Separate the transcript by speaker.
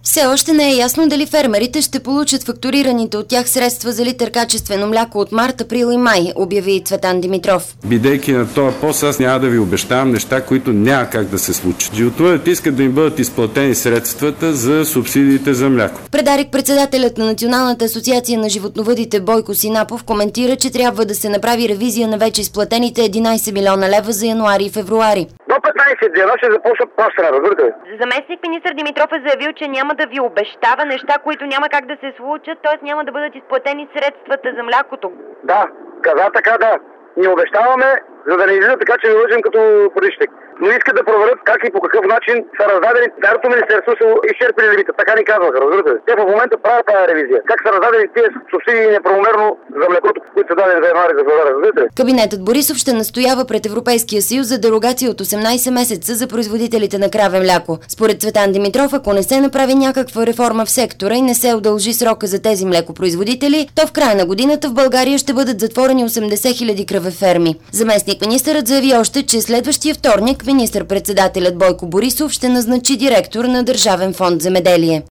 Speaker 1: Все още не е ясно дали фермерите ще получат фактурираните от тях средства за литър качествено мляко от март, април и май, обяви Цветан Димитров.
Speaker 2: Бидейки на този пост, аз няма да ви обещавам неща, които няма как да се случат. Животновъдите искат да им бъдат изплатени средствата за субсидиите за мляко.
Speaker 1: Предарик председателят на Националната асоциация на животновъдите Бойко Синапов коментира, че трябва да се направи ревизия на вече изплатените 11 милиона лева за януари и февруари.
Speaker 3: До 15 дена ще започнат плащане, разбирате ли?
Speaker 4: Заместник министър Димитров е заявил, че няма да ви обещава неща, които няма как да се случат, т.е. няма да бъдат изплатени средствата за млякото.
Speaker 3: Да, каза така, да. Ние обещаваме, за да не излиза така, че ви лъжим като поръчник. Но искат да проверят как и по какъв начин са раздадени. Царото министерство са изчерпили лимита. Така ни казваха, разбирате ли? Те в момента правят тази ревизия. Как са раздадени тези субсидии неправомерно за млекото, които са дадени за януари за февруари, разбирате ли?
Speaker 1: Кабинетът Борисов ще настоява пред Европейския съюз за дерогация от 18 месеца за производителите на краве мляко. Според Цветан Димитров, ако не се направи някаква реформа в сектора и не се удължи срока за тези млекопроизводители, то в края на годината в България ще бъдат затворени 80 000 кравеферми. Заместник-министърът заяви още, че следващия вторник министър-председателят Бойко Борисов ще назначи директор на Държавен фонд земеделие.